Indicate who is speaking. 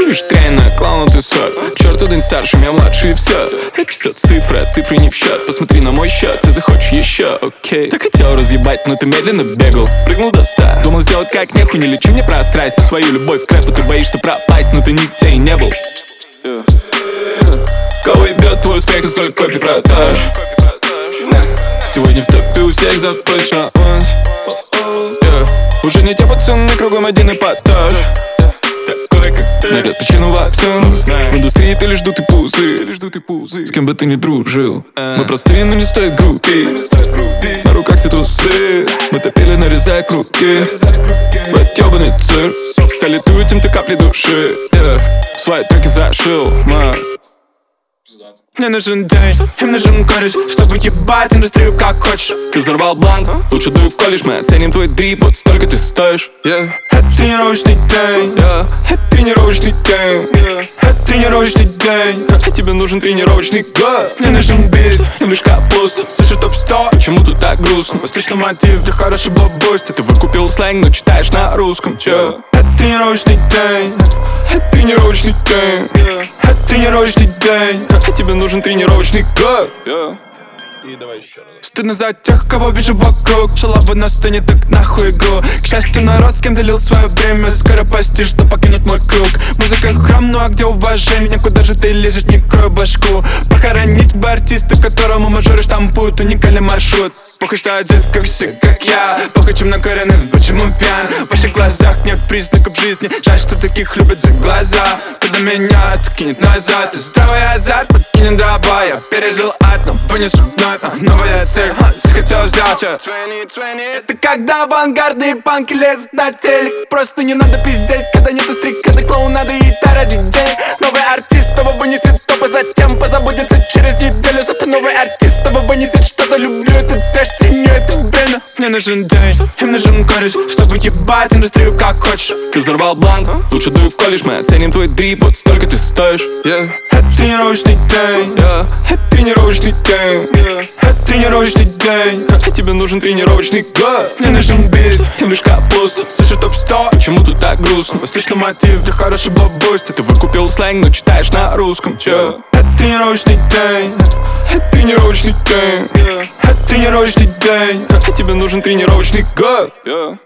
Speaker 1: лишь тройная, клоун ты сот. К черту день старше, я младше и все. Это все цифры, а цифры не в счет. Посмотри на мой счет, ты захочешь еще, окей. Так хотел разъебать, но ты медленно бегал. Прыгнул до 100, думал сделать как нехуй. Не лечи мне про страсть и свою любовь к рэпу. Ты боишься пропасть, но ты нигде и не был. Кого ебет твой успех и сколько копий продаж? Сегодня в топе у всех заходишь на ланч. Уже не те пацаны, кругом один эпатаж. Такой как ты найдет причину во всем. В индустрии ты лишь дутый пузы. С кем бы ты ни дружил, мы простые, но не стоит группи. На руках все тусы, мы топили, нарезая круги. В этот ёбаный цирк салютуют им ты капли души. Свои треки зашил, ман.
Speaker 2: Мне нужен день, им нужен кореш, чтобы ебать индустрию как хочешь.
Speaker 1: Ты взорвал бланк, лучше дуй в колледж. Мы оценим твой дрип, вот столько ты стоишь.
Speaker 2: Это тренировочный день,
Speaker 1: Это тренировочный день,
Speaker 2: это тренировочный день.
Speaker 1: а тебе нужен тренировочный год.
Speaker 2: Мне нужен бит,
Speaker 1: Им лишь капуст.
Speaker 2: слышу топ-100.
Speaker 1: Почему тут так грустно?
Speaker 2: Встречный мотив для хорошей бабости.
Speaker 1: Ты выкупил сленг, но читаешь на русском. Чё?
Speaker 2: Это тренировочный день,
Speaker 1: Это тренировочный день,
Speaker 2: это тренировочный день.
Speaker 1: а тебе нужен тренировочный год. И давай еще раз.
Speaker 2: Стыдно за тех, кого вижу вокруг. Шалава на сцене, так нахуй игру. К счастью, народ, с кем делил свое время, скоро постишь, что покинут мой круг. Музыка храм, ну а где уважение? Куда же ты лезешь, не крой башку? Похоронить бы артиста, которому мажоры штампуют уникальный маршрут. Похуй, что одет, как все, как я. Похуй, чем накоренный, почему пьян. В ваших глазах нет признаков жизни. Жаль, что таких любят за глаза. Когда меня откинет назад, и здравый азарт подкинет дрова. Я пережил ад, но вынесу вновь новая цель, захотел взять 2020. Это когда авангардные панки лезут на телек. Просто не надо пиздеть, когда нету стрикады, клоунады и та ради денег. Новый артист его вынесет топ, а затем позаботится через неделю. Зато новый артист его вынесет что-то. Люблю этот трэш, ценю это время. Мне нужен день, им нужен кореш, чтобы ебать индустрию как хочешь.
Speaker 1: Ты взорвал бланк, лучше дуй в колледж. Мы оценим твой дрип, вот столько ты стоишь.
Speaker 2: Это тренировочный день,
Speaker 1: Это тренировочный день,
Speaker 2: это тренировочный день.
Speaker 1: а тебе нужен тренировочный год.
Speaker 2: Мне нужен бит,
Speaker 1: Им лишь капуст.
Speaker 2: слышу топ-100.
Speaker 1: Почему тут так грустно?
Speaker 2: Встречный мотив для хорошей бабости.
Speaker 1: Ты выкупил сленг, но читаешь на русском. Чё?
Speaker 2: Это тренировочный день,
Speaker 1: Это тренировочный день,
Speaker 2: это тренировочный день.
Speaker 1: а тебе нужен тренировочный год.